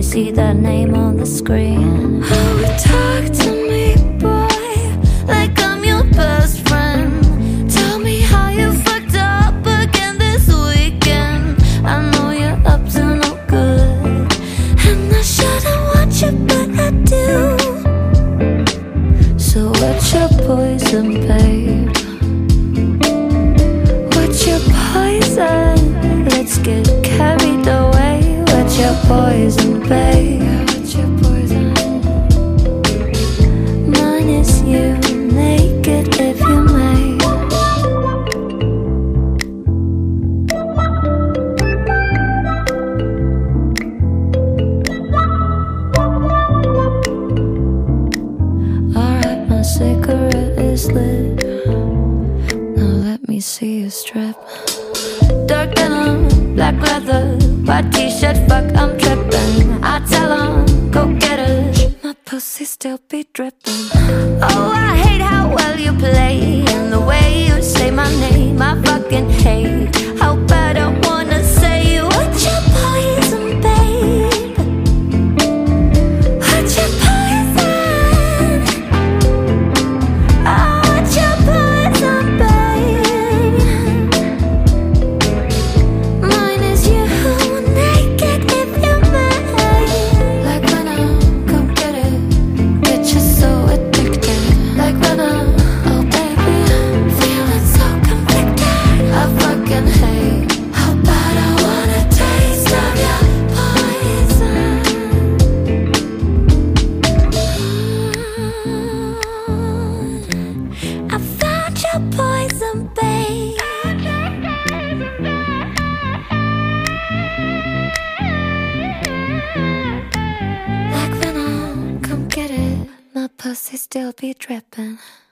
see that name on the screen. Oh, talk to me, boy, like I'm your best friend. Tell me how you fucked up again this weekend. I know you're up to no good, and I shouldn't want you, but I do. So what's your poison, babe? What's your poison? Let's get carried away. What's your poison, babe? What's your poison? Mine is you, naked if you may. Alright, my cigarette is lit. Now let me see you strip. Dark denim, black leather, white t-shirt, fuck, I'm tripping. I tell 'em, go get it. My pussy still be dripping. Oh, I hate how well you play, and the way you say my name, I fucking hate. How bad I wanna say, what's your poison, babe? What's your poison? Oh, what's your poison, babe? Mine is you, naked if you may. Like when I come get it, get you so addicted. Like when I, oh baby, feeling so conflicted. I fucking hate how bad I wanna taste of your poison. I found your poison, babe. Like when I come get it, my pussy still be dripping.